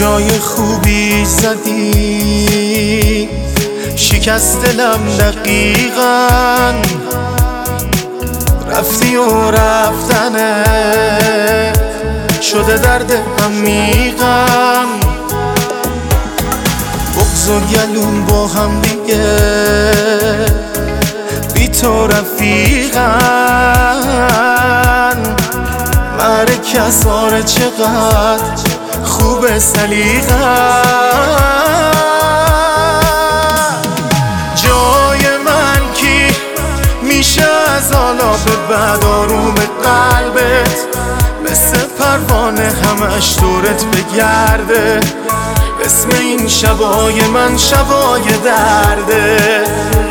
جای خوبی زدی، شکست دلم دقیقاً، رفتی و رفتنه شده درد عمیقم. بغض و گلون با هم دیگه بی تو رفیقن، مرک ازاره چقدر خوب سلیقن. جای من کی میشه از حالا به بعد آروم قلبت، مثل پروانه همش دورت بگرده، اسم این شبای من شبای درده.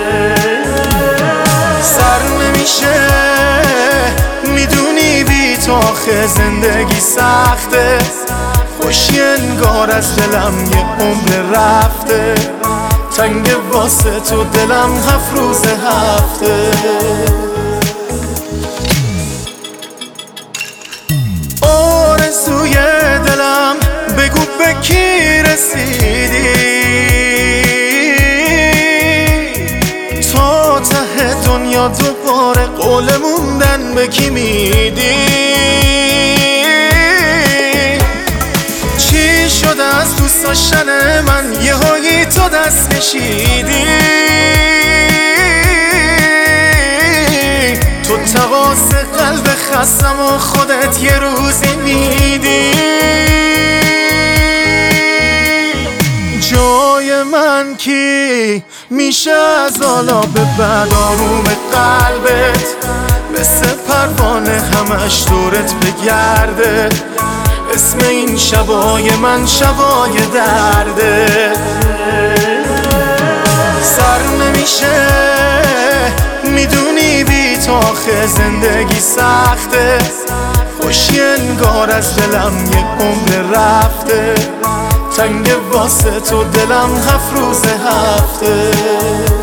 سر نمیشه میدونی بی تو آخه زندگی سخته، خوشی انگار از دلم یه عمر رفته، تنگ واسه تو دلم 7 روز هفته. آرزوی دلم بگو به کی رسیدی، تا ته دنیا دوباره قول موندن به کی میدی؟ چی شده از دوست داشتن من یهویی تو دست کشیدی؟ تو تقاص قلب خستم و خودت یه روزی میدی. جای من کی میشه از حالا به بعد آروم قلبت، مثل پروانه همش دورت بگرده، اسم این شبای من شبای درده. سر نمیشه میدونی بی تو آخه زندگی سخته، خوشی انگار از دلم یه عمر رفته، تنگ واسه تو دلم 7 روز هفته.